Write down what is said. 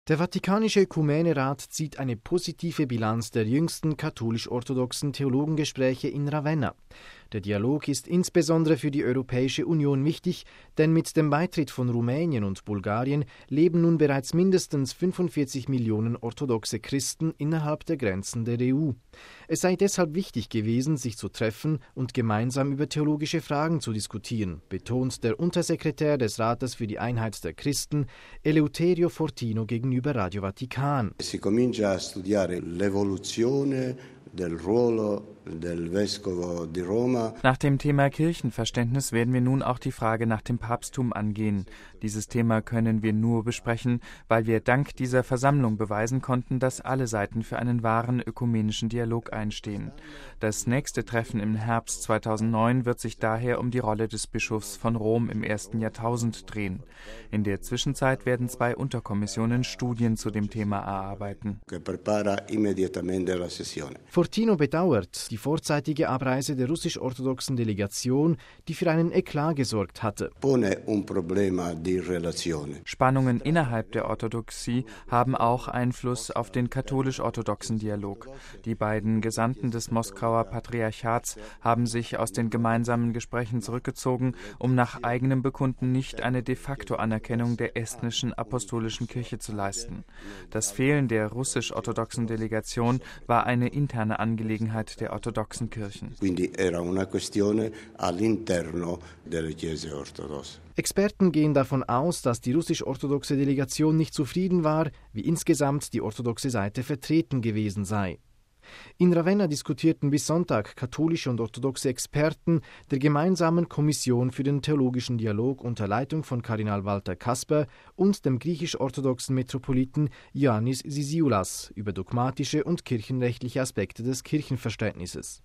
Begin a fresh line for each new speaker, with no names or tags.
Der Vatikanische Ökumenerat zieht eine positive Bilanz der jüngsten katholisch-orthodoxen Theologengespräche in Ravenna. Der Dialog ist insbesondere für die Europäische Union wichtig, denn mit dem Beitritt von Rumänien und Bulgarien leben nun bereits mindestens 45 Millionen orthodoxe Christen innerhalb der Grenzen der EU. Es sei deshalb wichtig gewesen, sich zu treffen und gemeinsam über theologische Fragen zu diskutieren, betont der Untersekretär des Rates für die Einheit der Christen, Eleuterio Fortino, gegenüber Radio Vatikan.
Si comincia a studiare l'evoluzione del ruolo del vescovo di Roma.
Nach dem Thema Kirchenverständnis werden wir nun auch die Frage nach dem Papsttum angehen. Dieses Thema können wir nur besprechen, weil wir dank dieser Versammlung beweisen konnten, dass alle Seiten für einen wahren ökumenischen Dialog einstehen. Das nächste Treffen im Herbst 2009 wird sich daher um die Rolle des Bischofs von Rom im ersten Jahrtausend drehen. In der Zwischenzeit werden 2 Unterkommissionen Studien zu dem Thema erarbeiten.
Fortino bedauert die vorzeitige Abreise der russisch-orthodoxen Delegation, die für einen Eklat gesorgt hatte.
Spannungen innerhalb der Orthodoxie haben auch Einfluss auf den katholisch-orthodoxen Dialog. Die beiden Gesandten des Moskauer Patriarchats haben sich aus den gemeinsamen Gesprächen zurückgezogen, um nach eigenem Bekunden nicht eine de facto Anerkennung der estnischen apostolischen Kirche zu leisten. Das Fehlen der russisch-orthodoxen Delegation war eine interne Angelegenheit der orthodoxen Kirchen.
Experten gehen davon aus, dass die russisch-orthodoxe Delegation nicht zufrieden war, wie insgesamt die orthodoxe Seite vertreten gewesen sei. In Ravenna diskutierten bis Sonntag katholische und orthodoxe Experten der gemeinsamen Kommission für den theologischen Dialog unter Leitung von Kardinal Walter Kasper und dem griechisch-orthodoxen Metropoliten Ioannis Sisioulas über dogmatische und kirchenrechtliche Aspekte des Kirchenverständnisses.